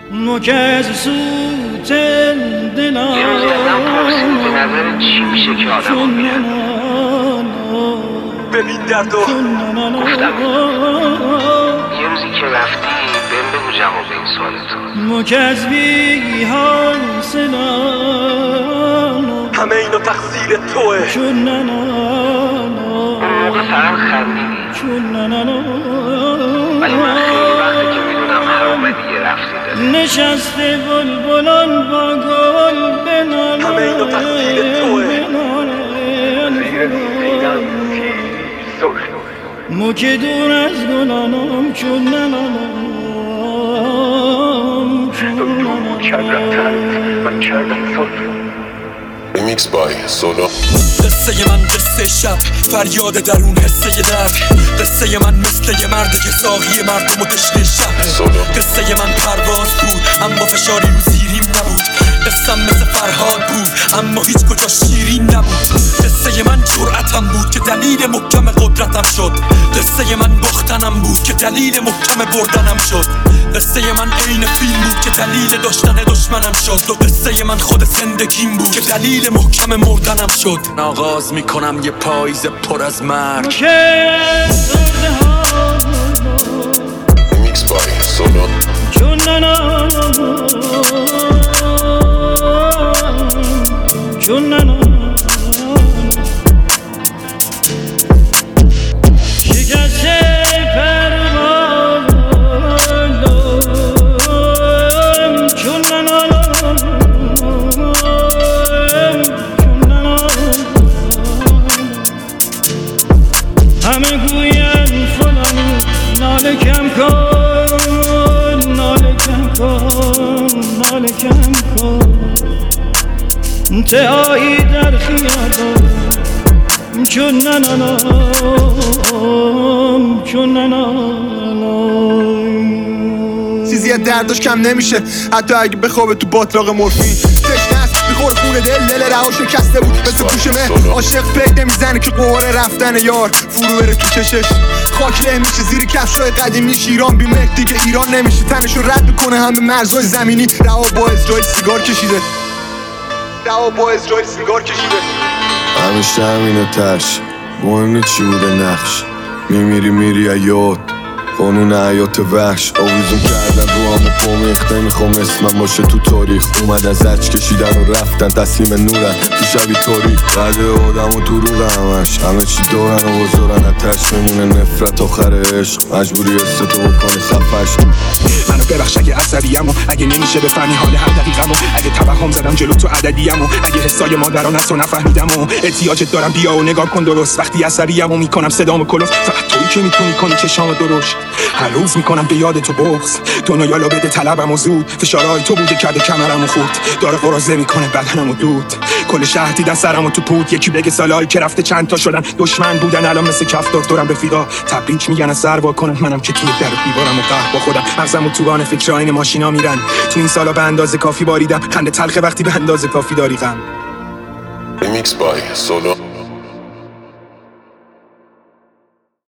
ما که از سوت دلم یه روزی ازم پرسید به نظر چی میشه که آدم میرن. ببین درد و گفتم یه روزی که رفتی بهم بگو جواب این سوال تو. ما که از بی حاصلم همه اینو تقصیر توه. چون اون موقع فقط خندیدی، ولی من خیلی وقته که میدونم حرامه دیگه رفتی داری. نشسته بلبلان با گل بنالن همه اینو تقصیر توه. ما که دور از گلانم چون ننالم من کردم Remix by Solo. قصه من قصه شب، فریاد درون حسه درد. قصه من مثل یه مرد که ساقی مردم و تشنه شب. قصه من پرواز بود اما فشاری رو زیریم نبود. قصم مثل فرهاد بود اما هیچ کجا شیرین نبود. قصه من جرأتم بود که دلیل محکم قدرتم شد. قصه من باختنم بود که دلیل محکم بردنم شد. قصه من عین فیلم بود که دلیل داشتن دشمنم شد. و قصه من خود زندگیم بود که دلیل محکم مردنم شد. آغاز میکنم یه پاییز پر از مرگ. Remix by Solo. همه گوین فلان ناله کم کن، ناله کم کن، ناله کم کن. تهایی در خیابان چون ننالم، چون ننالم. چیزی از دردش کم نمیشه حتی اگه بخوابه تو باطلاق مورفین. تشنه است میخوره خونه دل رها شکسته بود مثل پوشمه. عاشق پید نمیزنه که قواره رفتن یار فرو بره تو چشش. خاک له میشه زیر کفشای قدیمی ایران بی مهر دیگه ایران نمیشه. تنشو رد میکنه هم به مرزهای زمینی. رها با اسرائیل سیگار کشیده، رها با اسرائیل سیگار کشیده. همیشه همینه تش، مهم نیست چی بوده نقش. میمیری میری یاد قانون حیات وحش. آویزون کردن رو همو پامیخت، نمیخوام اسمم باشه تو تاریخ. اومد از زج کشیدن و رفتن تسلیم نورن تو شبی تاریخ. قده آدم و دروغ همش، همه چی دارن و بزارن. اتش میمونه نفرت آخر عشق، مجبوری استو بکنه صفحش. منو ببخش اگه عصبیم و اگه نمیشه بفهمی حال هر دقیقم و اگه توهم زدم جلو تو عددیم و اگه حسای مادران از تو نفهمیدم و احتیاجت دارم بیا و نگاه کن درست. وقتی عصبیم و میکنم صدامو کلوف، فقط تویی که میتونی کنی چشامو درشت. هر روز میکنم به یاد تو بغض، دنیا یالا بده طلبم و زود. فشارهای تو بوده کرده کمرم و خود، داره قرازه میکنه بدنم و دود. کل شهر دیدن سرم و تو پود. یکی بگه سالایی که رفته چند تا شدن دشمن بودن الان مثل کفتار دورم رفیقا تبریک میگن از سر وا کنن. منم که توی در و دیوارم و قهر با خودم مغزم و توان فکر این ماشینا میرن. تو این سالا به اندازه کافی باریدم، خنده تلخه وقتی به اندازه کافی داری غم. Remix by Solo.